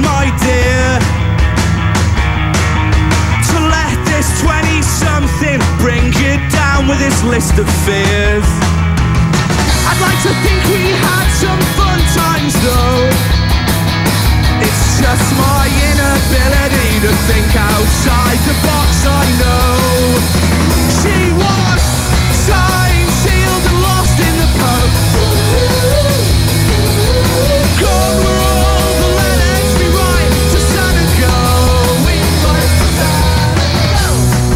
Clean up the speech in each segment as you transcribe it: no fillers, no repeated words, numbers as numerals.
my dear, to let this 20-something bring you down with this list of fears. I'd like to think we had some fun times though. It's just my inability to think outside the box, I know. She was signed, sealed and lost in the post. Gone were all the letters we write to San and go. We write to San and go.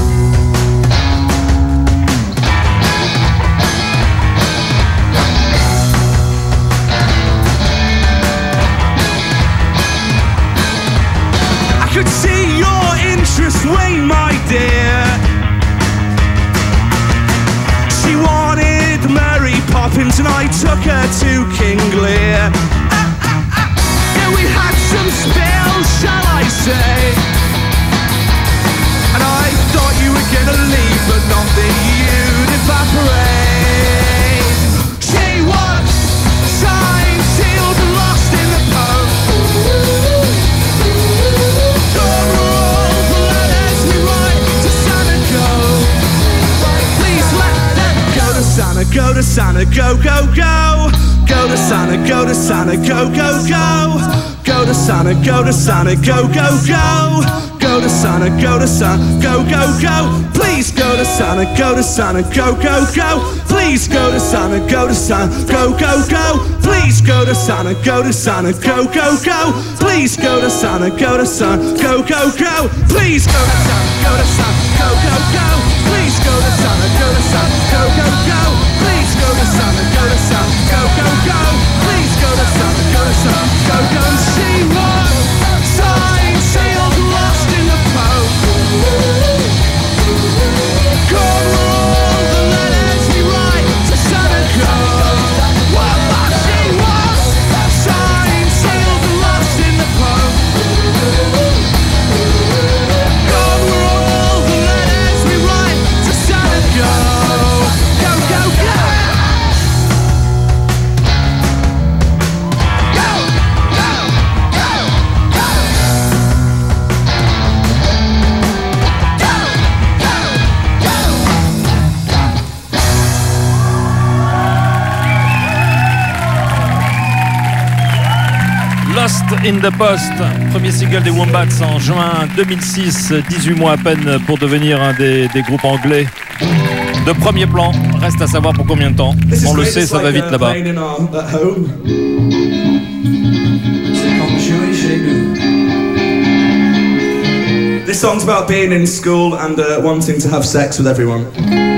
I could see your interest wane, my dear. She wanted Mary Poppins and I took her to King Lear. Yeah, we had some spills, shall I say, and I thought you were gonna leave, but not that you'd evaporate. She was signed, sealed and lost in the post. Gone were all the letters we write to Santa go. Please let them go to Santa, go to Santa, go, go, go. Go to Santa, go to Santa, go, go, go. Go to Santa, go to Santa, go, go, go. Go to Santa, go to Santa, go, go, go. Please go to Santa, go to Santa, go, go, go. Please go to Santa, go to Santa, go, go, go. Please go to Santa, go to Santa, go, go, go. Please go to Santa, go to Santa, go, go, go. Please go to Santa, go to Santa, go, go, go. Please go to Santa, go to Santa, go, go, go. Please go to Santa, go to Santa, go, go, go. Please go to Santa, go to Santa, go, go. She was signed, sealed, lost in the post. Gone were all the letters we write to Santa Claus. She was signed, sealed, lost in the post. Gone were all the letters we write to Santa Claus. Go, go, go. Go, go, go, go. Lost in the Post, premier single des Wombats en juin 2006, 18 mois à peine pour devenir un des groupes anglais de premier plan. Reste à savoir pour combien de temps. On le sait, ça va vite là-bas. This song's about being in school and wanting to have sex with everyone.